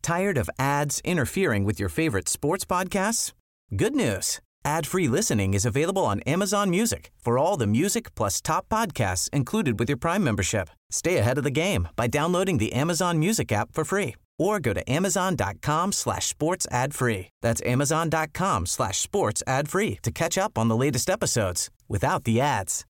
Tired of ads interfering with your favorite sports podcasts? Good news. Ad-free listening is available on Amazon Music for all the music plus top podcasts included with your Prime membership. Stay ahead of the game by downloading the Amazon Music app for free or go to amazon.com/sports ad free. That's amazon.com/sports ad free to catch up on the latest episodes without the ads.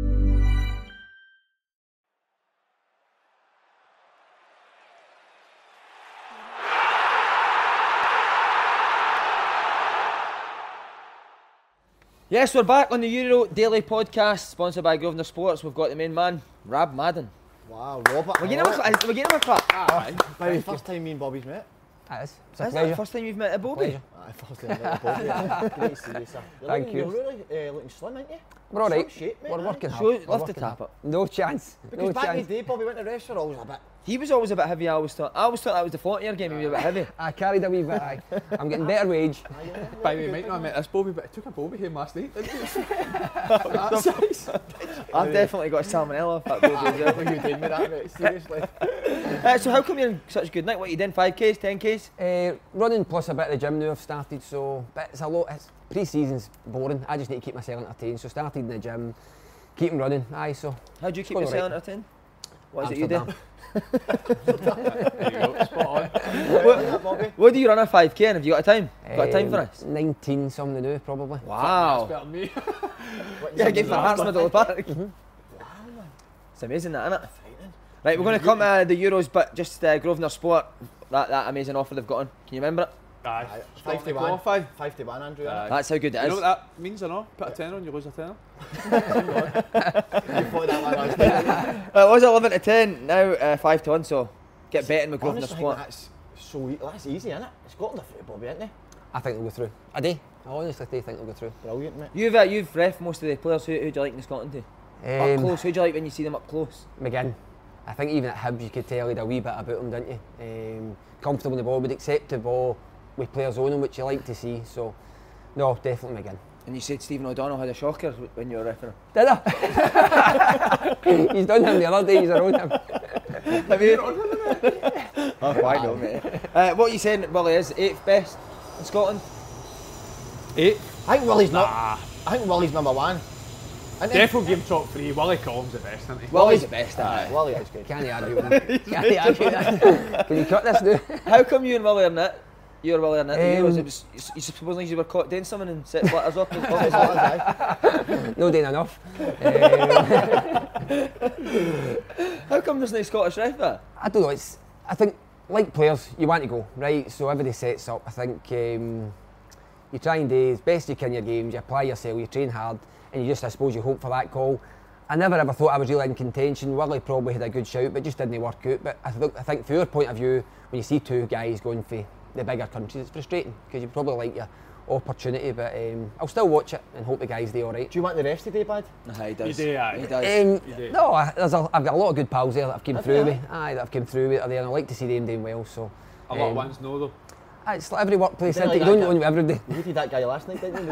Yes, we're back on the Euro Daily Podcast, sponsored by Grosvenor Sports. We've got the main man, Rab Madden. Wow, Robert. We're getting him a clap. By the first time me and Bobby's met. That is. Is that the first time you've met a Bobby? First time I met Bobby. Great to see you, sir. Thank you. You're really looking slim, aren't you? We're alright. Shape, mate, We're working hard. Show, We're lift the working tap hard. up. No chance. Because No back in chance. the day, Bobby went to restaurant always a bit. He was always a bit heavy, I always thought that was the 40-year game, he was a bit heavy. I carried a wee bit. Aye. I'm getting better wage. By the way, might not have met this Bobby, but I took a Bobby home last night, didn't you? I've definitely got salmonella off that Bobby as well. What are you doing with that, mate? Seriously. So how come you're in such a good night? What you doing, 5Ks, 10Ks? Running plus a bit of the gym now I've started, so but it's a lot. Pre-season's boring. I just need to keep myself entertained. So started in the gym, keep running. Aye, so. How do you keep going yourself right. entertained? What is it you do? Amsterdam. There you go, spot on. What do you run a 5K and have you got a time? Got a time for us? 19 something to do probably. Wow. That's better than me. Yeah, give the Hearts Middle of the Park. Mm-hmm. Wow. It's amazing that, isn't it? Right, we're going to come to the Euros, but just Grosvenor Sport, that amazing offer they've got on. Can you remember it? Aye. 51. Qualified. 51, Andrew. That's how good it You know is. what that means or not? Put a tenner on, you lose a tenner. You thought that one I was doing. It was 11 to 10, now 5 to 1, so get betting with Grosvenor Honestly, I Sport. think that's so that's easy, isn't it? Scotland are through, Bobby, aren't they? I think they'll go through. I do. I honestly do think they'll go through. Brilliant, mate. You've ref most of the players. Who do you like in the Scotland team? Up close, who do you like when you see them up close? McGinn. I think even at Hibs you could tell he had a wee bit about him, didn't you? Comfortable in the ball, would accept the ball with players on him, which you like to see. So, no, definitely McGinn. And you said Stephen O'Donnell had a shocker when you were refereeing. Did I? He's done him the other day, he's around him. Have you? Oh, I know, mate. What are you saying, Willie, is 8th best in Scotland? 8. I think Willie's not. I think Willie's number one. Isn't he? Definitely give him top 3. Willie Collins the best, isn't he? Willie's the best, isn't he? Willie is good. Can't argue with him. Can't argue with him. Can you cut this now? How come you and Willie are in it? You were Willie in it. Um, You supposedly you were caught doing something and set flatters up. No doing enough. How come there's no Scottish ref there? I don't know, I think, like players, you want to go, right? So everybody sets up. I think you try and do as best you can in your games, you apply yourself, you train hard, and you just, I suppose, you hope for that call. I never ever thought I was really in contention. Willie probably had a good shout, but just didn't work out. But I think from your point of view, when you see two guys going for the bigger countries, it's frustrating, because you probably like your opportunity, but I'll still watch it and hope the guys do alright. Do you want the rest today, bud? He does. You do, aye. He does. No, I've got a lot of good pals there that I've came through with. Aye, that I've come through with are there, and I like to see them doing well. So A lot of ones know though. it's like every workplace, You didn't isn't it? like You that don't know every day. You hated that guy last night, didn't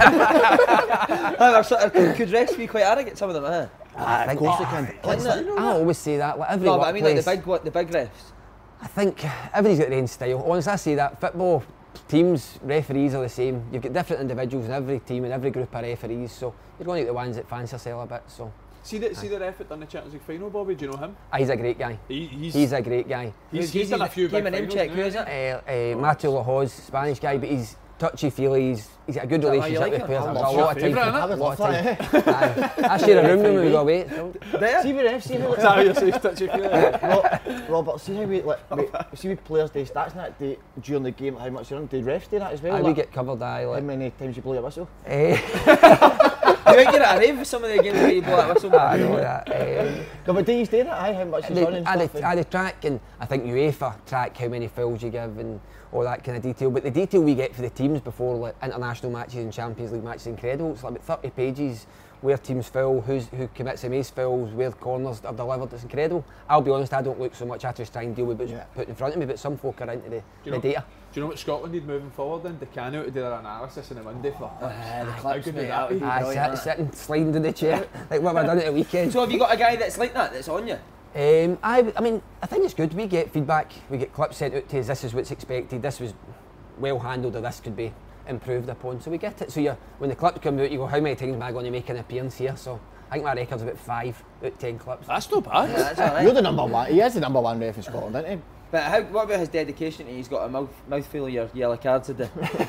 you? Could refs be quite arrogant, some of them, huh? Of course they can. Isn't it? I always say that. Like every No, but I workplace, mean like the big refs. I think everybody's got their own style. Honestly, I say that football teams, referees are the same. You've got different individuals in every team and every group of referees. So you're going to get the ones that fancy yourself a bit. So See the ref that done the Champions League final, Bobby? Do you know him? he's a great guy. He's a great guy. He's done a few big Game and name finals check. now, Who is hasn't it? Matthew Lahoz, Spanish guy, but he's touchy-feely. He's got a good Is that why you relationship like with him? players. I I've love got a your lot of time. favourite, I would love that. Aye. I share a room with him when we go away. See with refs, see how Is that how you say touchy feely? Robert, see how see with players do stats and that during the game, how much you run. Do refs do that as well? Aye, we Like, get covered. Aye, how like, many times you blow your whistle? You think you're at a rave with some of the games where you blow that whistle? I know that. No, but do you do that? Aye, how much you run and stuff? I track, and I think UEFA track how many fouls you give and all that kind of detail. But the detail we get for the teams before like international matches and Champions League matches is incredible. It's like about 30 pages where teams foul, who commits the most fouls, where corners are delivered. It's incredible. I'll be honest, I don't look so much. I just try and deal with what's put in front of me. But some folk are into the data. Do you know what Scotland need moving forward then? They can out to do their analysis on a Monday for The how clips, good mate, would that be? that would be brilliant, Sitting, sliding in the chair, like what have I done at the weekend? So have you got a guy that's like that, that's on you? I mean, I think it's good. We get feedback, we get clips sent out to us. This is what's expected. This was well handled, or this could be improved upon. So we get it. So when the clips come out, you go, how many times am I going to make an appearance here? So I think my record's about 5 out of 10 clips. That's not bad. Yeah, that's all right. You're the number one. He is the number one ref in Scotland, isn't he? But what about his dedication? He's got a mouthful of your yellow cards today.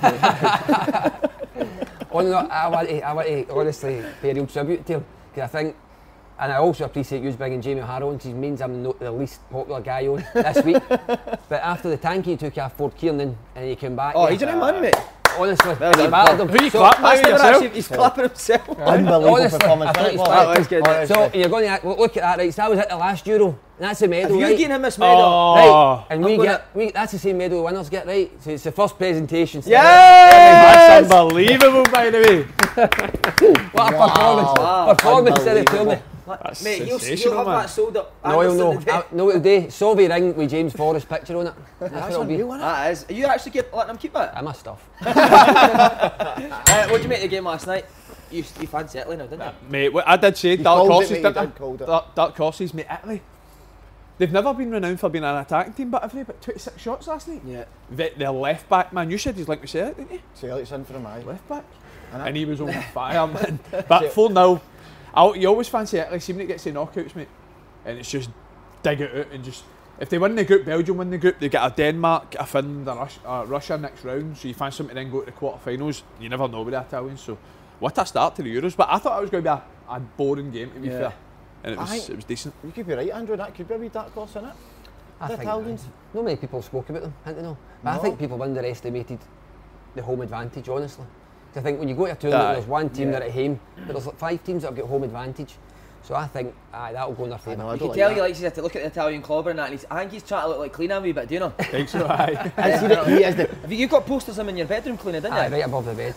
Oh no, I want to honestly pay a real tribute to him, because I think, and I also appreciate you bringing Jamie O'Hara on, because he means I'm not the least popular guy on this week. But after the tanky he took off Ford Kiernan and he came back. Oh, he's a new man, mate. Honestly, Well he done, battered him. Who you So- clapping That's at never yourself? actually, he's clapping himself. Unbelievable Honestly, performance. I thought wasn't he it? That was good. Honestly. So you're going to look at that, right? So that was at the last Euro, and that's the medal, Have you right? given him this medal? Oh, Right, and I'm that's the same medal the winners get, right? So it's the first presentation. So Yes! that's unbelievable, by the way. what a Wow. performance in the tournament. That's Mate, he'll sensational, have man. that sold up. No, he'll know. Anderson today. No, today, Solvay ring with James Forrest picture on it. That's what That's it'll be. unreal, isn't it? That is. Are you actually letting him keep that? I'm a stuff. What did you make of the game last night? You fancy Italy now, didn't you? Mate, I did say dark called it, horses, mate, didn't he I? did called it. Dark horses, mate, Italy. They've never been renowned for being an attacking team, but have they? But 26 shots last night. Yeah. Their left back, man, you said he's like we said, didn't you? Celtic's in for him, aye. Left back. And And he was on fire, man. But 4-0, you always fancy Italy, see when it gets to knockouts, mate. And it's just dig it out and just... If they win the group, Belgium win the group, they get a Denmark, a Finland, a Russia next round, so you fancy them to then go to the quarter-finals. You never know with the Italians, so what a start to the Euros. But I thought it was going to be a boring game, to be fair. And it was decent. You could be right, Andrew. That could be a wee dark horse, innit? I The think Italians. not many people spoke about them, hadn't they? No. But I No. think people underestimated the home advantage, honestly. 'Cause I think when you go to a tournament, Aye. there's one team Yeah. that are at home, but there's like 5 teams that have got home advantage. So I think that'll go in their favour. know, I You don't can like tell that. he likes to look at the Italian clobber and that. And I think he's trying to look like clean a wee bit, do you know? Think so, aye. I see that he is the. Have you got posters of him in your bedroom cleaning, didn't you? Aye, right above the bed.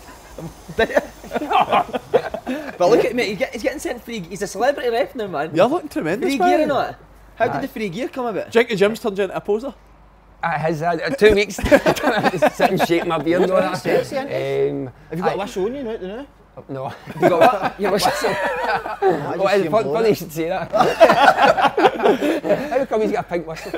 But look at me, he's getting sent free. He's a celebrity ref now, man. You're looking tremendous, Free gear man. and all that. How Aye. did the free gear come about? Jake Jim's turned you into a poser. Has 2 weeks to sit and shake my beard and all that. Sexy, ain't Um, Have you got aye. a whistle on you now, don't you? No. You got what? Your whistle. Oh, it's funny you should say that. How come he's got a pink whistle?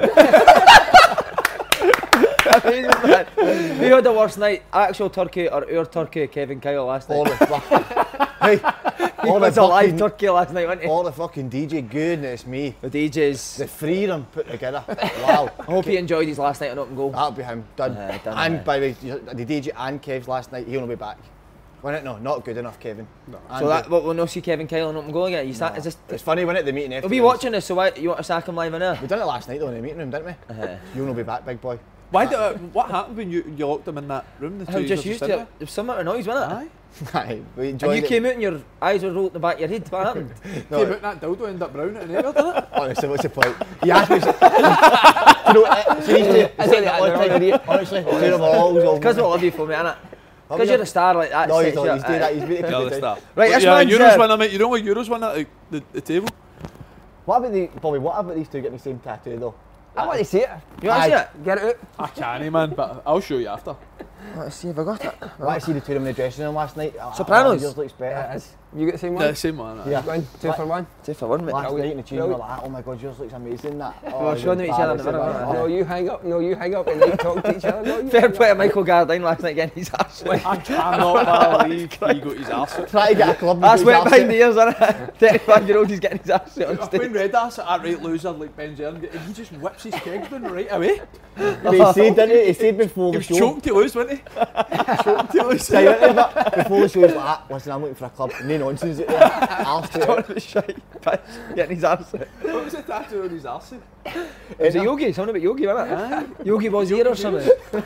Amazing, man. Who had the worst night? Actual turkey or our turkey, Kevin Kyle, last night? All the fucking. Hey, He all the was a live fucking. turkey last night, wasn't he? All the fucking DJ goodness me. The DJs. The 3 of them put together. Wow. I hope he enjoyed his last night on Open Goal. That'll be him. Done. Done, And by the way, the DJ and Kev's last night, he'll be back. Wasn't it? No, not good enough, Kevin. No. So that we'll not see Kevin Kyle on Open Goal again. You start, is this, It's funny, when at the meeting we'll be watching this, so why, you want to sack him live in there? We done it last night though in the meeting room, didn't we? You'll not be back, big boy. Why what happened when you locked them in that room? The I was two just years used of to it. cinema? There was some amount of noise, wasn't it? Aye. Aye, we And enjoyed you it. came out and your eyes were rolled in the back of your head. What happened? No, Came out and that dildo ended up brown at an ear, didn't it? honestly, what's the point? He asked me. You know, see these two. I said that all the they're time. Honestly, two of them all. Because we love you for me, innit? Because you're a star like that. No, he's sets not. you He's up. doing that. He's really Yeah, put the it down. start. Right, But this yeah, man's, Euros winner, mate. You know what Euros winner at the table? What about Bobby? What about these two getting the same tattoo though? I want to see it. You want to see it? Get it out. I can't, man, but I'll show you after. Let's see if I got it. I want to see the two of them in the dressing room last night. Sopranos? Yours looks better. Yeah, it is. You got the same one? The same one. Yeah. Go on, 2 for 1. 2 for 1, mate. Last night in the tune, we were Brilliant. like, oh my god, yours looks amazing. That. were showing them each other in the mirror, embarrassing, weren't No, you hang up. No, you hang up and they talk to each other. No, you Fair hang play to up. Michael Gardine last night getting his arse. I cannot believe he got his arse out. Try to get a club. That's with wet his behind the arse ears, isn't it? 35-year-old, he's getting his arse out on When stage. Red ass at that right loser like Benzema, he just whips his keg down right away. out. He said, didn't he? He said before He the was show. choked to lose, wasn't he? Choked to lose. Say, didn't he? But before the show, he was like, listen, I'm looking for a club. No nonsense out there. Arse to it. Getting his arse out. What was the tattoo on his arse? It was a Yogi, something about Yogi, wasn't it? Yogi was here or something.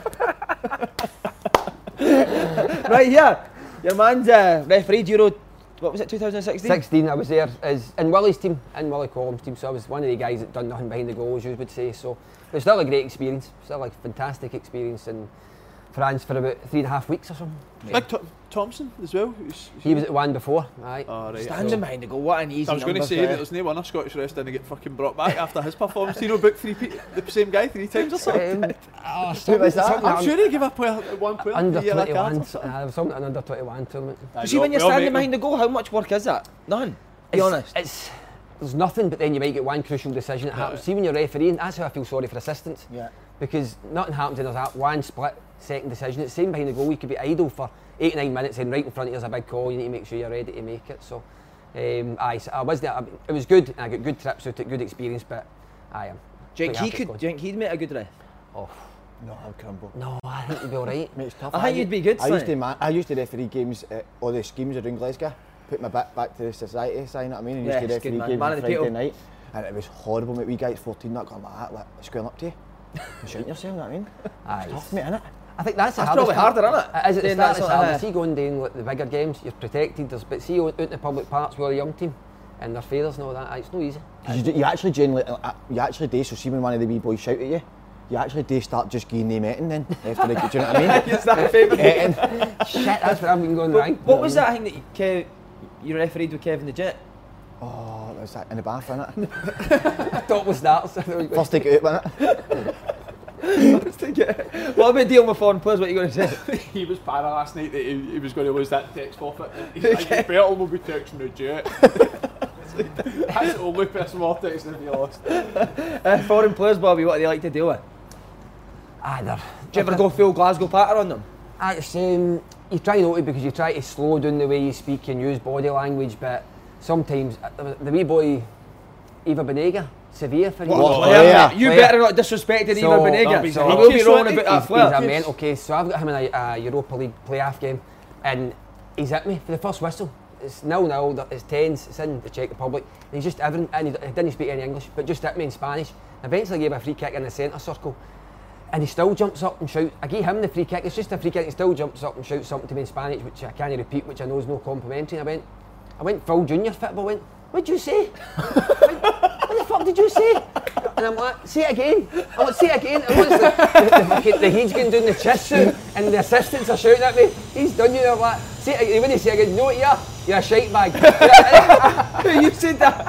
Right here, your man's refereed Euro, what was it, 2016? 16, I was there as in Willie's team, in Willie Collum's team, so I was one of the guys that done nothing behind the goal, as you would say. So it was still a great experience, still a fantastic experience in France for about 3.5 weeks or something. Big Thompson as well. He was at one before, aye. Oh, right. Standing behind the goal, what an easy I was going to number say for that there's no one of Scottish rest didn't get fucking brought back after his performance. You know, booked the same guy 3 times or something. Who was that? I'm sure he gave a player, one player Under the yellow card 21, or something. there was something an under 21 tournament. Aye, See, when you're well, standing mate, behind the goal, how much work is that? None. Be honest. It's there's nothing, but then you might get one crucial decision that happens. See when you're refereeing, that's how I feel sorry for assistants. Yeah. Because nothing happens and there's that one split second decision. It's the same behind the goal. You could be idle for 8 or 9 minutes and right in front of you is a big call. You need to make sure you're ready to make it. So, I was there. It was good. And I got good trips out it, good experience. But I am. Do you think he'd make a good ref? Oh. No, I'll crumble. No, I think he'd be alright. Mate, it's tough. I think you'd be good. I used to referee games at all the schemes around Glasgow. Put my back to the society, you know what I mean? And used to referee games on Friday night. And it was horrible, mate. We guys 14 not going like that, like squaring up to you. And shouting yourself, you know what I mean? Aye. It's tough, mate, innit? I think that's probably harder, isn't it? It is at the start, it's harder. See going down like the bigger games, you're protected, but see out in the public parks with a young team and their fathers and all that, it's no easy. You actually do, so see when one of the wee boys shout at you, you actually do start just giving them eating then, after the, do you know what I mean? Is that favourite? Shit, that's what I've been going right. What was that thing that you refereed with Kevin the Jet? Oh, was that in the bath, innit? I thought it was that. First to get out, innit? What about dealing with foreign players? What are you going to say? He was para last night that he was going to lose that text forfeit. He's like, Bertel will be texting the Jet. That's the only person more texting if you lost. Foreign players, Bobby, what do they like to deal with? Either. Do you ever go full Glasgow patter on them? You try not to because you try to slow down the way you speak and use body language, but sometimes the wee boy Eva Benega, Sevilla for You better not disrespect Eva Benega. He will be wrong about that flair. He's a mental case. So I've got him in a Europa League playoff game and he's hit me for the first whistle. It's 0-0, it's tense, it's in the Czech Republic, and he's just everything, and he didn't speak any English, but just hit me in Spanish. Eventually gave a free kick in the centre circle, and he still jumps up and shouts. I gave him the free kick, it's just a free kick, he still jumps up and shouts something to me in Spanish, which I can't repeat, which I know is no complimentary. I went full junior football, what'd you say? What the fuck did you say? And I'm like, say it again. I'm like, say it again. And once the heat's going down the chest suit and the assistants are shouting at me, he's done you. And I'm like, say it again. When he say it again, you know what you are? You're a shite bag. You said that.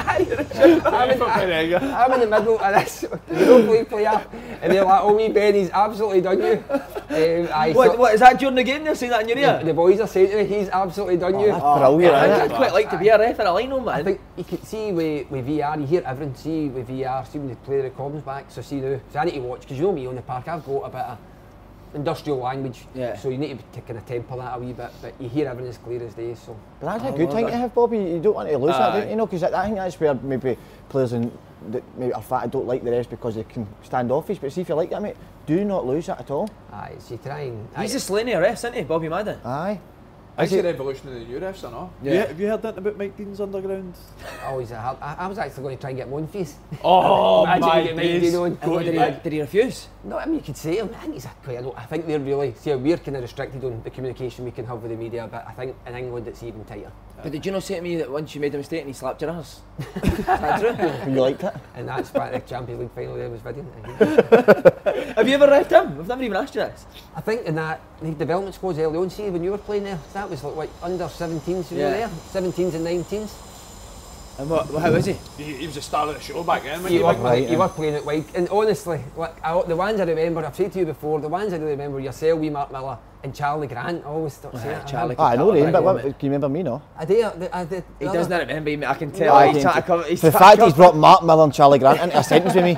I'm in the middle of this Europa League player, and they're like, oh, me Benny's absolutely done you. What is that during the game? They're saying that in your ear? The boys are saying to me, he's absolutely done you. That's brilliant. I'd quite like to be a ref in a line-on, man. I think you can see with VR, you hear everything. See with VR, see when they play the recordings back. So see now, so I need to watch because you know me on the park. I've got a bit of industrial language, so you need to kind of temper that a wee bit. But you hear everything as clear as day. So. But that's a good thing to have, Bobby. You don't want to lose that, don't you know? Because I think that's where maybe players that maybe are fat don't like the rest because they can stand offish. But see if you like that, mate, do not lose that at all. Aye, so you try and. He's the Slaney of refs, isn't he, Bobby Madden? Aye. It's the revolution of the new refs, I know. Yeah. Have you heard that about Mike Dean's Underground? Oh, he's I was actually going to try and get my own face. Oh, Imagine my you get Mike Dean on. Did he refuse? No, I mean you could say him. I think he's quite. I think they're really. See, we're kind of restricted on the communication we can have with the media, but I think in England it's even tighter. But did you not say to me that once you made a mistake and he slapped your ass? Is that true? You liked it? And that's why the Champions League final there was video. Have you ever refed him? I've never even asked you this. I think in that the development squads early on, see when you were playing there, that was like under 17s you were there, 17s and 19s. And how was he? He was a star of the show back then, You were playing it wide, and honestly, the ones I remember, I've said to you before, the ones I really remember, yourself, wee Mark Miller, and Charlie Grant. I always start saying it. Charlie. I know him, but can you remember me, no? I do. He doesn't remember me, I can tell. He's trying to come. The fact he's brought Mark Miller and Charlie Grant into a sentence with me.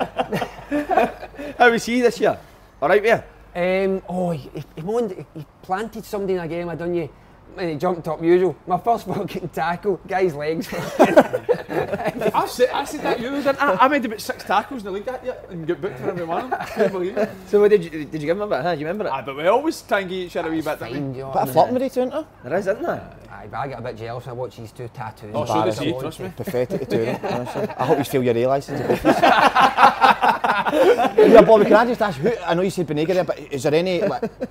How was he this year? All right, yeah. He planted somebody in a game, I done you. And he jumped up usual. My first fucking tackle, guy's legs. I said that you didn't. I made about 6 tackles in the league that year and got booked for every one. I can't believe it. So what did you give him a bit? Huh? Do you remember it? But we always try and give each other a wee bit. But a flirting to enter. There is, isn't there? Aye, but I get a bit jealous when I watch these 2 tattoos. Oh, so does he, trust me. Pathetic to do it, honestly. I hope you steal your A licence. Yeah, Bobby, can I just ask, I know you said Benega there, but is there any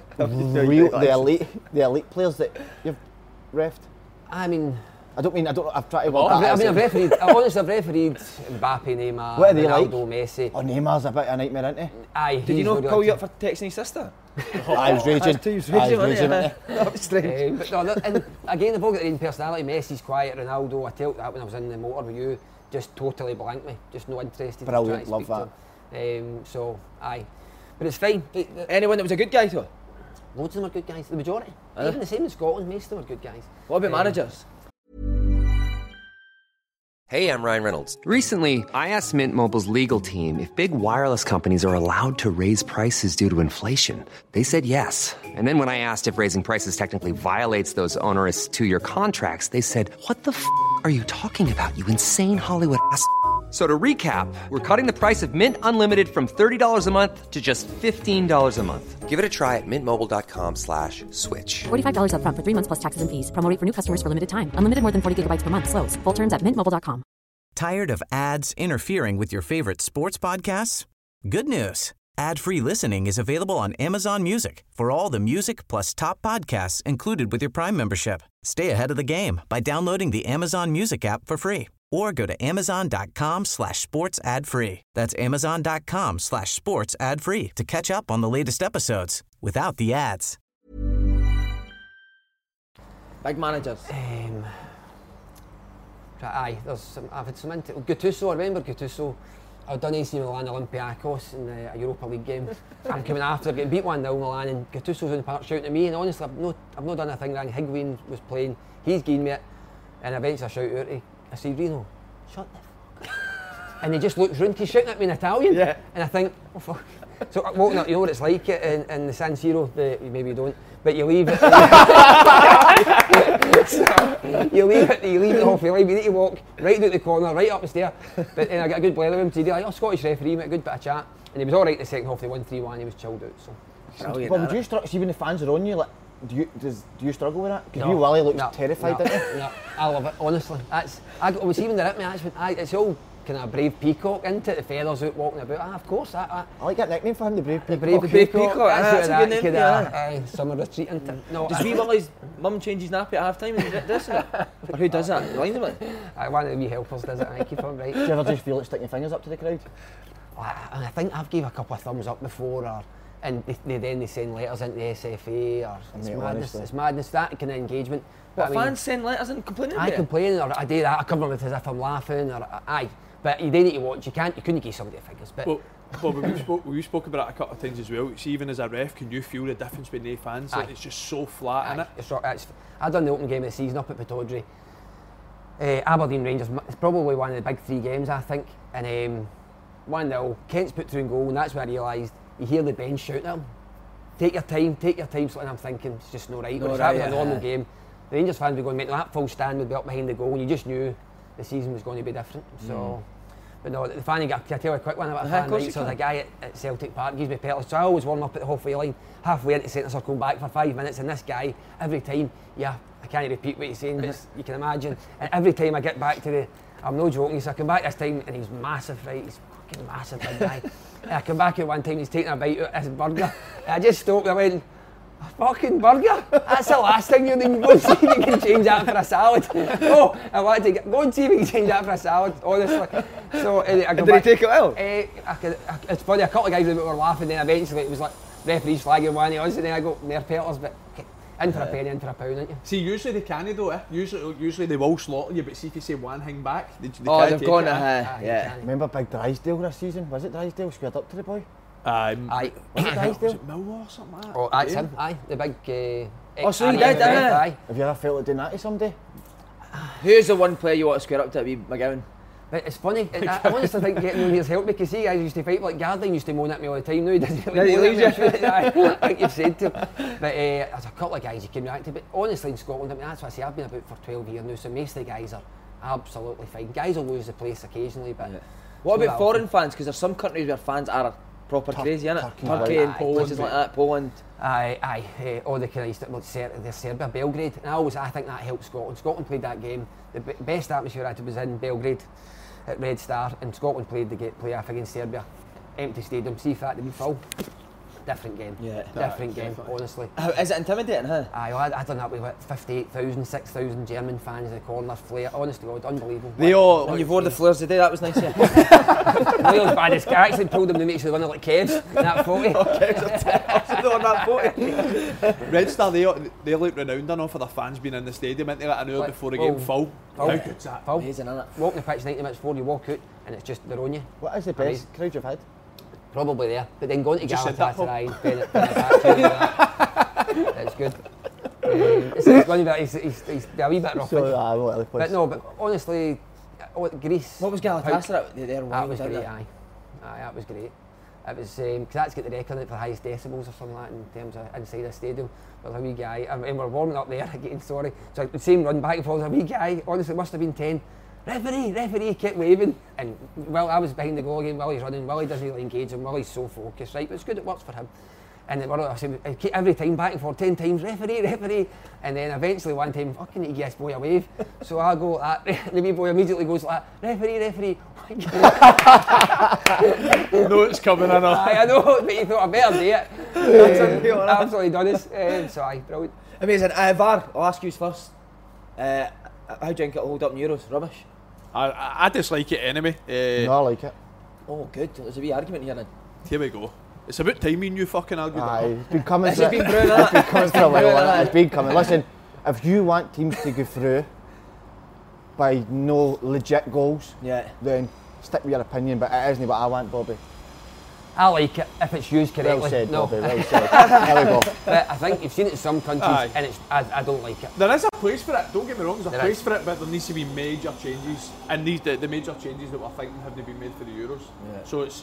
the elite players that you've refed? I mean, I've tried to I've refereed, honestly I've refereed Mbappe, Neymar, what are they Ronaldo, like? Messi. Oh, Neymar's a bit of a nightmare, isn't he? Aye, did you not call you up for texting his sister? I was raging. He was raging, wasn't he? That was strange. But no, and again, they've all got their own personality. Messi's quiet, Ronaldo, I tell you that when I was in the motor with you, just totally blanked me, just no interested. Brilliant, love that. So, aye. But it's fine. Anyone that was a good guy though? Loads of them are good guys, the majority. Even the same in Scotland, most of them are good guys. What about managers? Hey, I'm Ryan Reynolds. Recently, I asked Mint Mobile's legal team if big wireless companies are allowed to raise prices due to inflation. They said yes. And then when I asked if raising prices technically violates those onerous two-year contracts, they said, "What the f*** are you talking about, you insane Hollywood ass?" So to recap, we're cutting the price of Mint Unlimited from $30 a month to just $15 a month. Give it a try at mintmobile.com/switch. $45 up front for 3 months plus taxes and fees. Promo rate for new customers for limited time. Unlimited more than 40 gigabytes per month. Slows full terms at mintmobile.com. Tired of ads interfering with your favorite sports podcasts? Good news. Ad-free listening is available on Amazon Music for all the music plus top podcasts included with your Prime membership. Stay ahead of the game by downloading the Amazon Music app for free or go to amazon.com/sports ad free. That's amazon.com/sports ad free to catch up on the latest episodes without the ads. Big managers. I've had some Gattuso, I remember Gattuso. I'd done AC Milan Olympiacos in a Europa League game. I'm coming after getting beat 1-0 Milan, and Gattuso's in the park shouting at me, and honestly I've not done a thing wrong. Higuain was playing, he's giving me it, and eventually I shout out to him, I said, "Rino, shut the f***." And he just looks round, he's shouting at me in Italian, and I think, oh fuck. So walking up, you know what it's like in the San Siro, maybe you don't, but you leave it. you leave the halfway line, you need to walk right out the corner, right up the stair. But then I got a good blather with him today, like, Scottish referee, mate, a good bit of chat. And he was alright the second half, they won 3-1, he was chilled out. So. But would you struggle, see when the fans are on you, like, do you struggle with that? Because Willie looks terrified, doesn't he? No, I love it, honestly. I was even there at me, it's all kind of brave peacock into the feathers out walking about. Of course, I like that nickname for him, the brave peacock. The brave peacock, that's a good name. Summer retreat into it. No, does wee Willie's mum change his nappy at half time and does it? Or who does that? Linesman? One of the wee helpers does it, I keep on right. Do you ever just feel like sticking your fingers up to the crowd? I think I've gave a couple of thumbs up before, and they send letters into the SFA, or it's madness, that kind of engagement. What, fans send letters and complaining about it? I complain, or I do that, I come with it as if I'm laughing, or but you do need to watch, you couldn't give somebody figures. But we spoke about it a couple of times as well. See, even as a ref, can you feel the difference between the fans? Like, it's just so flat, innit? I done the opening game of the season up at Pittodrie. Aberdeen Rangers, it's probably one of the big three games, I think. And 1-0, Kent's put through in goal, and that's when I realised, you hear the bench shouting at him. Take your time, so, and I'm thinking, it's just not right. But it's having a normal game. The Rangers fans were going, mate, that full stand would be up behind the goal, and you just knew the season was going to be different. So, but no, the fan, can I tell you a quick one about a fan? Right? So the guy at Celtic Park gives me petals. So I always warm up at the halfway line, halfway into centre circle, back for 5 minutes, and this guy, every time, I can't repeat what he's saying, but you can imagine. And every time I get back to I'm no joking, so I come back this time, and he's massive, right? He's fucking massive, big guy. And I come back at one time, he's taking a bite out of his burger. And I just stopped, I went, "A fucking burger? That's the last thing you need. Go and see if you can change that for a salad." Oh, I wanted to go and see if you can change that for a salad, honestly. So I go did he take it out? It's funny, a couple of guys were laughing, then eventually it was like referees flagging one of us, and then I go, "They're pelters," but in for a penny, in for a pound, aren't you? See, usually they can't though, eh? Usually they will slaughter you, but see if you say one hang back, they they've can't gone take it. it. Remember Big Drysdale this season? Was it Drysdale squared up to the boy? Was it Drysdale? it Millwall or something like that? Oh, that's him, the big... So he did, Have you ever felt like doing that to somebody? Who's the one player you want to square up to be McGowan? But it's funny, I honestly think getting on here's helped, because see, guys used to fight, like Garden used to moan at me all the time, now he doesn't really moan at me. I think you've said to him. But there's a couple of guys you can react to, but honestly in Scotland, I mean, that's what I say, I've been about for 12 years now, so most of the guys are absolutely fine. Guys will lose the place occasionally, but... Yeah. What about foreign fans? Because there's some countries where fans are proper crazy, innit? Turkey and places like that, Poland. All the kind of Serbia, Belgrade, and I think that helped Scotland. Scotland played that game. The best atmosphere I had was in Belgrade at Red Star, and Scotland played the play-off against Serbia. Empty stadium, see if that didn't be full. Different game. Different game, honestly. Is it intimidating, huh? I done that with 58,000, 6,000 German fans in the corner, flare. Honest to God, unbelievable. When you wore the flares today, that was nice. Really bad. I actually pulled them to make sure they were like Kevs in that 40. Red Star, they look renowned enough for their fans being in the stadium, ain't they? Like an hour before the game full. How good's that? Amazing, isn't it? Walking the pitch 90 minutes before you walk out, and it's just they're on you. What is the best crowd you've had? Probably there, but then going to Galatasaray, it's good. It's funny that he's a wee bit rough. But honestly, Greece. What was Galatasaray? That was great, aye, that was great. It was, because that's got the record for the highest decibels or something like that in terms of inside a stadium. There was a wee guy, and we're warming up there again, sorry. So the same run back and forth, a wee guy, honestly, it must have been 10. Referee, kept waving. And well, I was behind the goal again, Willie's running, Willie doesn't really engage him, Willie's so focused, right? But it's good, it works for him. And I said, every time back and forth, 10 times, referee. And then eventually one time, fucking he gives boy a wave. So I go like that, the wee boy immediately goes like, referee. No, it's coming, I know. I know, but he thought I better do it. Absolutely done it. So aye, brilliant. Amazing. VAR, I'll ask you first. How do you think it'll hold up in Euros? Rubbish? I dislike it anyway. No, I like it. Oh, good. There's a wee argument here then. Here we go. It's about time me and you fucking argued. It's been coming. This has been brewing, hasn't it? It's been coming for a while. It's been coming. Listen, if you want teams to go through by no legit goals, then stick with your opinion. But it isn't what I want, Bobby. I like it if it's used correctly. Well said, no. Bobby. Well said. There we go. But I think you've seen it in some countries, and I don't like it. There is a place for it. Don't get me wrong. There's a place for it, but there needs to be major changes, and the major changes that we're thinking haven't been made for the Euros. Yeah. So it's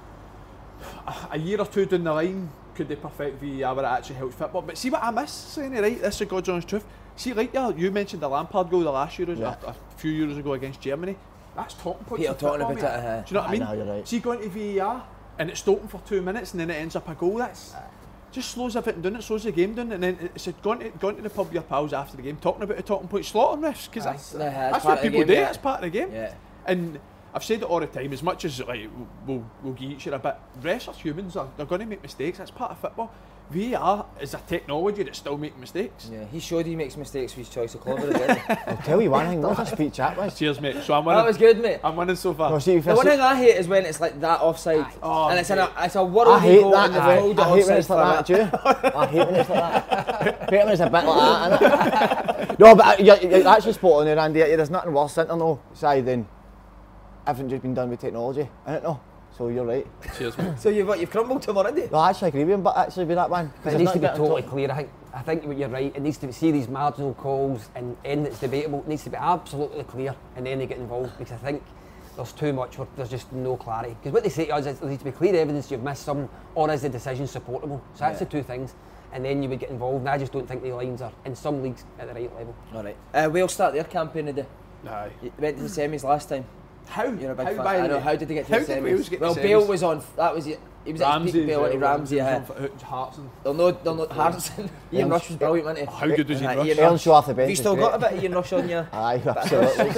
a year or two down the line, could they perfect VAR where it actually helps football? But see what I miss, saying it right, this is God's honest truth. See, like you mentioned the Lampard goal the last Euros, a few Euros ago against Germany. That's talking points. Peter talking about it. Do you know what I mean? No, you're right. See, going to VAR and it's stopping for 2 minutes and then it ends up a goal. That's just slows everything down. It slows the game down, and then it's gone to the pub with your pals after the game, talking about the talking points, slaughtering refs, because that's what people do. That's part of the game. Yeah. And I've said it all the time. As much as like we'll give each other a bit, refs are humans. They're going to make mistakes. That's part of football. VAR is a technology that still makes mistakes. Yeah, he showed he makes mistakes with his choice of club, didn't he? I'll tell you one thing, that was a speech chat was. Cheers, mate. So I'm winning. That was good, mate. I'm winning so far. No, see, the one thing I hate is when it's like that offside, and it's a worldly goal and they've called it offside. I hate when it's like that, do you? I hate when it's like that. Better when it's a bit like that, innit? No, but you're actually spot on there, Andy. There's nothing worse than everything just been done with technology, innit? No. So you're right. Cheers, mate. So you've crumbled to him already? No, I actually agree with him, but actually with that one. It needs to be totally clear. I think you're right. It needs to see these marginal calls and it's debatable. It needs to be absolutely clear, and then they get involved, because I think there's too much where there's just no clarity. Because what they say to us is there needs to be clear evidence you've missed some, or is the decision supportable? So that's the two things. And then you would get involved, and I just don't think the lines are in some leagues at the right level. All right. Wales start their campaign today. Aye. You went to the semis last time. How? You're a big fan. I know. How did they get to the semis? Did Wales get well, the Bale semis? was on. That was it. He was at his peak. Bale and Ramsey. Hartson. They'll know Hartson. Ian Rush was brilliant, wasn't he? How good was Ian Rush? Ian show off the bench. Have you still got a bit of Ian Rush on you? Aye, absolutely.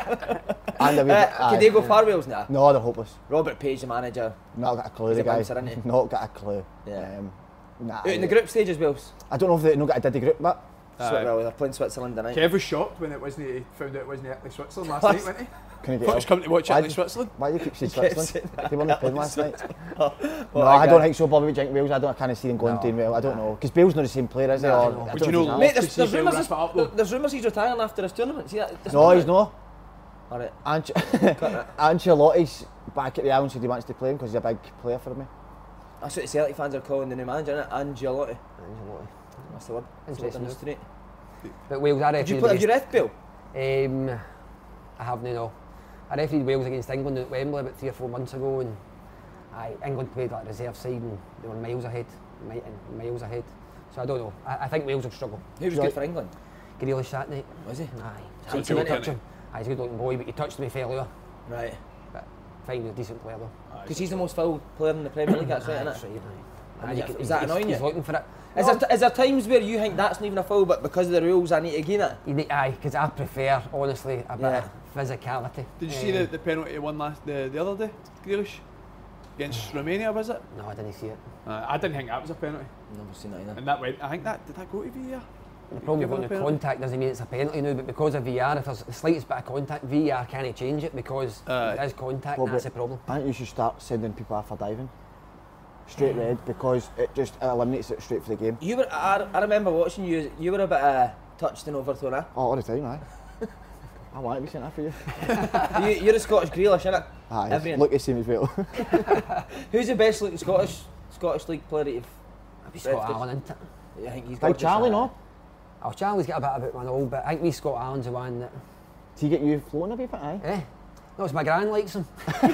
Could they go far, Wales now? No, they're hopeless. Robert Page, the manager. Not got a clue, the guy. Not got a clue. Yeah. Out in the group stages, Wales? I don't know if they've not got a Diddy group, but well, they're playing Switzerland tonight. Kev was shocked when he found out it wasn't actually Switzerland last night, wasn't he? Can you thought he was coming to watch Italy Switzerland. Why do you keep saying Switzerland? They weren't playing last night. No, I don't think so, Bobby. Would you think Wales? I can't see them going doing well. I don't know. Because Bale's not the same player, is he? Would you know? Mate, there's rumours he's retiring after this tournament. See that? No, he's not. Alright. Ancelotti's back at the Island, said he wants to play him because he's a big player for me. That's what the Celtic fans are calling the new manager, isn't it? Ancelotti. That's the word. Interesting. But Wales, I refereed. Have you ref Bale? I haven't, no. I refereed Wales against England at Wembley about 3 or 4 months ago, and England played like reserve side and they were miles ahead. So I don't know. I think Wales will struggle. Who was good for England? Grealish that night. Was he? Aye. He's a good looking boy, but he touched me fairly well. Right. But find a decent player though. Because he's the most fouled player in the Premier League, that's right, isn't it? Is that annoying you? He's looking for it. Is there times where you think that's not even a foul, but because of the rules I need to gain it? Aye, because I prefer, honestly, a bit of physicality. Did you see the penalty he won the other day, Grealish? Against Romania, was it? No, I didn't see it. I didn't think that was a penalty. Never seen that either. And that went, did that go to VAR? The problem with the contact doesn't mean it's a penalty now, but because of VAR, if there's the slightest bit of contact, VAR can't change it because there is contact, and that's the problem. I think you should start sending people off for diving. Straight red, because it just eliminates it straight for the game. I remember watching you. You were a bit touched and overthrown, eh? Oh, all the time, aye. I want to be sent off for you. You're a Scottish Grealish, innit? Aye, look the same as well. Who's the best looking Scottish League player that you've? Maybe Scott Allen, isn't it? I think he's got. Big Charlie, no? Oh, Charlie's got a bit about one all, but I think Scott Allen's the one that. Does he get you floating a wee bit, aye? Eh? No, it's my gran likes him.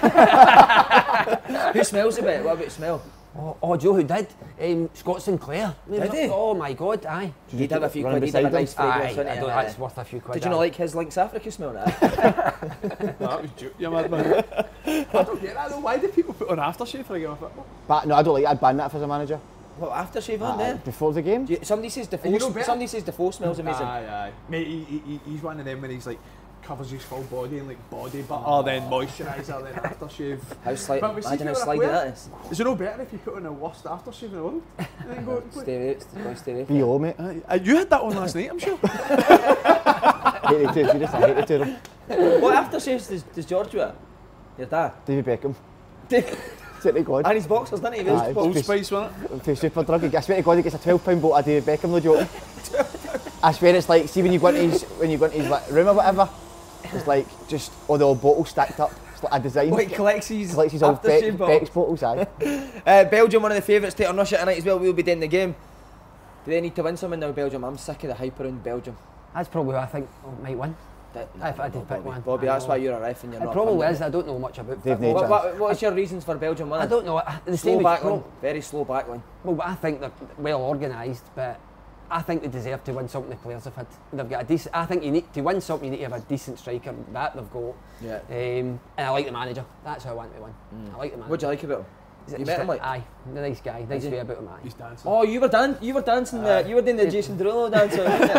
Who smells a bit? What about smell? Oh, Joe, who did? Scott Sinclair. Did he? Oh my God, aye. He'd have a few quid, he'd have a nice fragrance, I don't know, it's worth a few quid. Did you not like his Lynx Africa smell now? That was Duke, you mad man. I don't get that though. Why do people put on aftershave for a game of football? But no, I don't like it. I'd ban that if I was a manager. What, aftershave on there? Before the game? Somebody says Defoe smells amazing. Aye. Mate, he's one of them when he's like, covers his full body in like body butter, then moisturiser, then aftershave. Imagine how slidey that is. Is it no better if you put on the worst aftershave in the world? Stay away. B.O. mate. You had that one last night, I'm sure. Hated to, you just hated to them. What aftershaves does George wear? Your dad? David Beckham. Swear to God. And his boxers, didn't he? Old Spice, wasn't it? To super drug. I swear to God, he gets a £12 boat of David Beckham, no joke. I swear it's like, see when you go into his like, room or whatever, it's like just all the old bottles stacked up. It's like a design. What, he collects his old Beck's bottles, aye. Belgium, one of the favourites, take on Russia tonight as well. We'll be doing the game. Do they need to win something now, Belgium? I'm sick of the hype around Belgium. That's probably what I think might win. If I did pick one. Bobby, that's why you're a ref and you're not. It probably is. I don't know much about football. What's your reasons for Belgium winning? I don't know. The slow backline. Very slow backline. Well, but I think they're well organised, but I think they deserve to win something the players have had. They've got a decent. I think you need to win something. You need to have a decent striker. That they've got. Yeah. And I like the manager. That's how I want to win. I like the manager. What do you like about him? You met him like? Aye, the nice guy. Nice way about him. Aye. He's dancing. Oh, you were dancing. You were doing the Jason Derulo dance.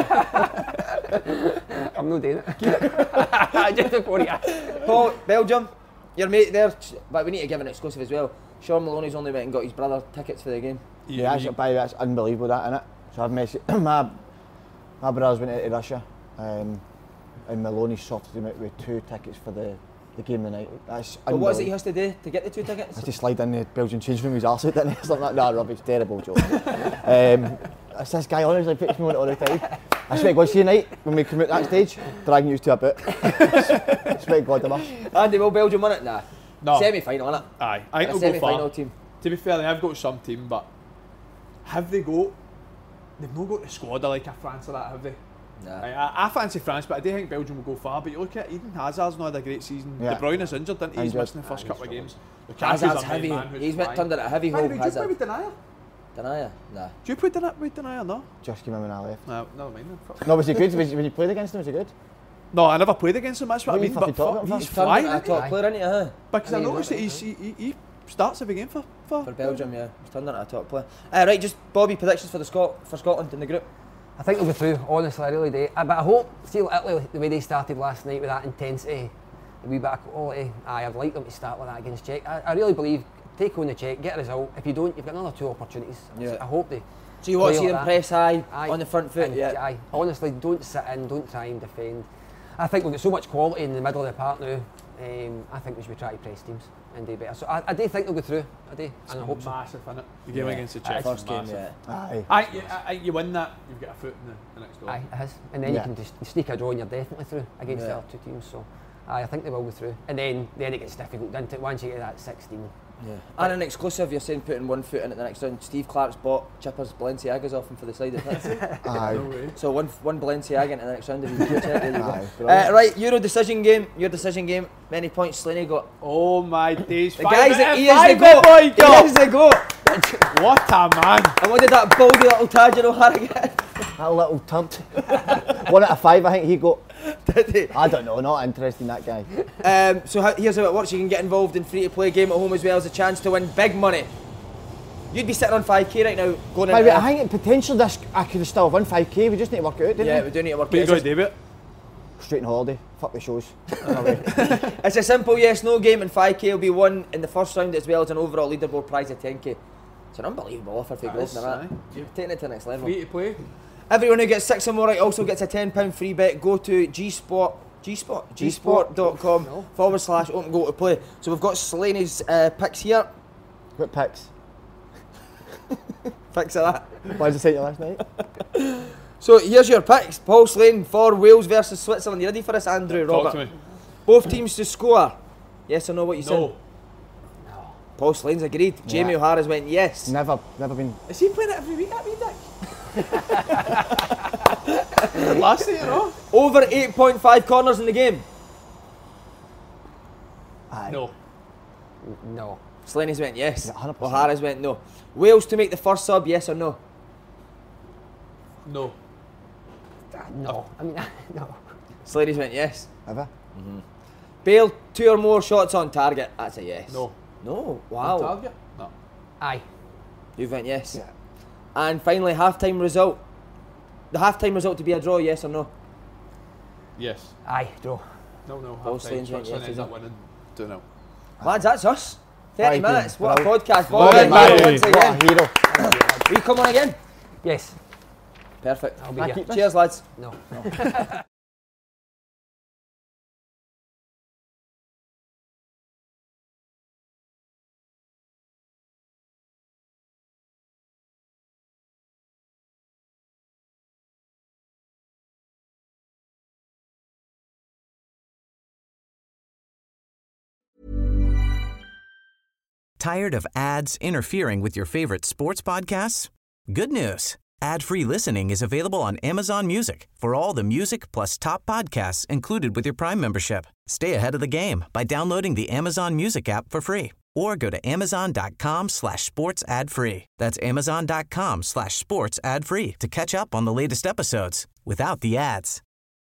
I'm not doing it. Just before you. Paul, Belgium, your mate there. But we need to give an exclusive as well. Sean Maloney's only went and got his brother tickets for the game. Yeah, that's unbelievable, that, innit? So I've messaged my brothers went to Russia, and Maloney sorted him out with 2 tickets for the game tonight. That's but what is it he has to do to get the 2 tickets? He has to slide in the Belgian change room with his arse out, didn't he? Something like that. No, rubbish, terrible joke. It's this guy honestly puts me on it all the time. I swear to God, see tonight when we come out that stage, dragging you to a bit. I swear to God, the mush. Andy, will Belgium win it? Nah. No. Semi-final, innit? Aye. I think they'll go far. Team. To be fair, they have got some team, but they've not got the squad like a France or that, have they? Nah. I fancy France, but I do think Belgium will go far. But you look at Eden Hazard's not had a great season. Yeah. De Bruyne is injured, didn't he? He's missing the first couple of games. Hazard's heavy. He's turned it a heavy hole. Did you play with Denayer? Denayer? Nah. Do you play with Denayer, no? Just came in when I left. No, never mind then. No, was he good? When you played against him, was he good? No, I never played against him, that's what I mean. But he's flying. He's a top player, isn't he? Huh? Because I noticed that he starts every game for Belgium, yeah. He's turned into a top player. Right, just Bobby, predictions for Scotland in the group. I think they'll go through, honestly, I really do. But I hope, see Italy, the way they started last night with that intensity, a wee bit of quality, I'd like them to start with that against Czech. I really believe, take on the Czech, get a result. If you don't, you've got another 2 opportunities. Yeah. I hope they. So you want to see them press high on the front foot? Yeah. Aye. Honestly, don't sit in, don't try and defend. I think we've got so much quality in the middle of the park now. I think we should be trying to press teams and do better. So I do think they'll go through. I do, and I hope so. Massive, isn't it? The game against the Czechs. First game, Aye. You win that, you've got a foot in the next door. Aye, it is. And then you can just sneak a draw and you're definitely through against the other 2 teams. So I think they will go through. And then it gets difficult, doesn't it? Once you get that 16. Yeah. And an exclusive, you're saying putting 1 foot in at the next round. Steve Clark's bought Chipper's Balenciagas off him for the side of it. Aye. No so one Balenciaga into the next round. If you check, there you go. Right, Euro decision game. Your decision game. Many points Slaney got. Oh my days. The guy's he is the goat. He is the goat. What a man. And what did that baldy little Tajir O'Hara get? That little turd. 1 out of 5 I think he got. Did he? I don't know, not interested in that guy. So here's how it works. You can get involved in free-to-play game at home as well as a chance to win big money. You'd be sitting on 5k right now going into I think potentially I could have still won 5k, we just need to work it out, didn't we? Yeah, we do need to work it out. But you got to straight on holiday, fuck the shows. It's a simple yes-no game and 5k will be won in the first round as well as an overall leaderboard prize of 10k. It's an unbelievable offer for Grosvenor, that. You're taking it to the next level. Free to play. Everyone who gets 6 or more right also gets a £10 free bet. Go to gsport.com/open goal to play. So we've got Slaney's picks here. What picks? Picks of that. Why did I say to you last night? So here's your picks. Paul Slane for Wales versus Switzerland. You ready for this, Andrew? Robert? Talk to me. Both teams to score. Yes or no? What you said? No. Paul Slane's agreed. Yeah. Jamie O'Hara's went yes. Never been. Is he playing it every week, that wee dick? Last year, you know. Over 8.5 corners in the game. No. Slaney's went yes. Yeah, 100%. O'Hara's went no. Wales to make the first sub, yes or no? No. No. I mean, no. Slaney's went yes. Ever? Bale, 2 or more shots on target. That's a yes. No. No? Wow. On target? No. Aye. You've went yes. Yeah. And finally, half-time result. The half-time result to be a draw, yes or no? Yes. Aye, draw. No. Paul Half time. Slane's went yes, ends is up it? winning 2-0. Lads, that's us. 30 Right, minutes. Dean. What a Well, podcast. well What a done, hero mate. once again. What a hero. Will you come on again? Yes. Perfect. I'll be here. Cheers, lads. No. Tired of ads interfering with your favorite sports podcasts? Good news. Ad-free listening is available on Amazon Music for all the music plus top podcasts included with your Prime membership. Stay ahead of the game by downloading the Amazon Music app for free or go to amazon.com/sports ad free. That's amazon.com/sports ad free to catch up on the latest episodes without the ads.